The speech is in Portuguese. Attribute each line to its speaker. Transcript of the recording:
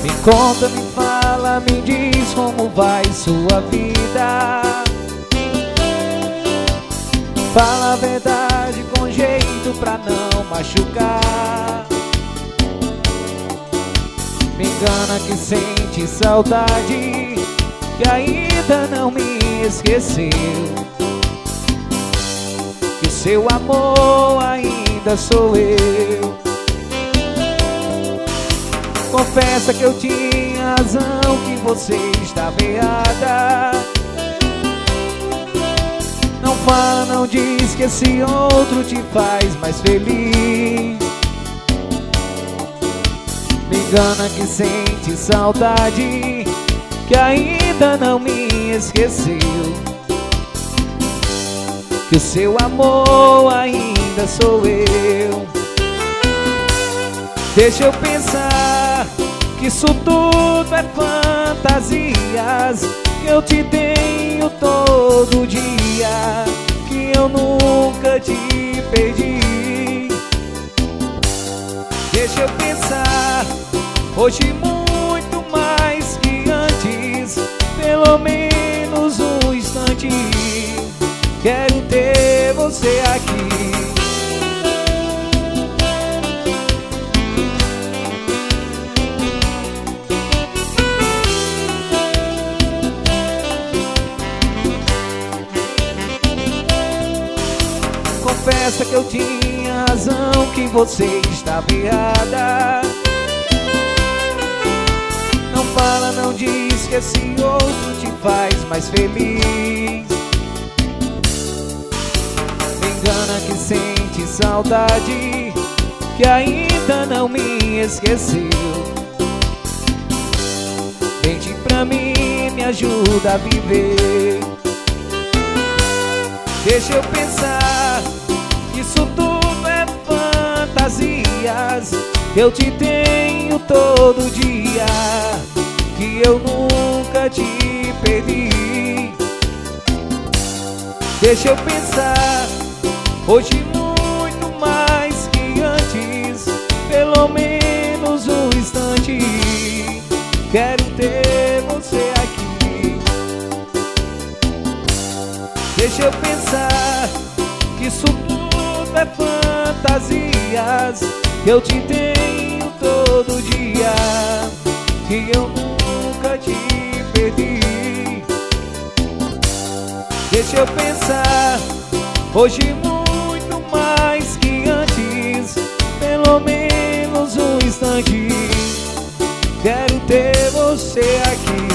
Speaker 1: Me conta, me fala, me diz como vai sua vida. Fala a verdade com jeito pra não machucar. Me engana que sente saudade, que ainda não me esqueceu, que o seu amor ainda sou eu. Confessa que eu tinha razão, que você estava errada. Não fala, não diz que esse outro te faz mais feliz. Me engana que sente saudade, que ainda não me esqueceu, que o seu amor ainda sou eu. Deixa eu pensar que isso tudo é fantasias, que eu te tenho todo dia, que eu nunca te perdi. Deixa eu pensar hoje muito mais que antes, pelo menos um instante. Quero ter você aqui. Confessa que eu tinha razão, que você estava errada. Não fala, não diz que esse outro te faz mais feliz. Me engana que sente saudade, que ainda não me esqueceu. Vende pra mim, me ajuda a viver. Deixa eu pensar que isso tudo é fantasias, que eu te tenho todo dia, que eu nunca te perdi. Deixa eu pensar hoje muito mais que antes, pelo menos um instante. Quero ter você aqui. Deixa eu pensar que isso tudo é fantasias, que eu te tenho todo dia, que eu nunca te perdi. Deixa eu pensar hoje muito mais que antes, pelo menos um instante. Quero ter você aqui.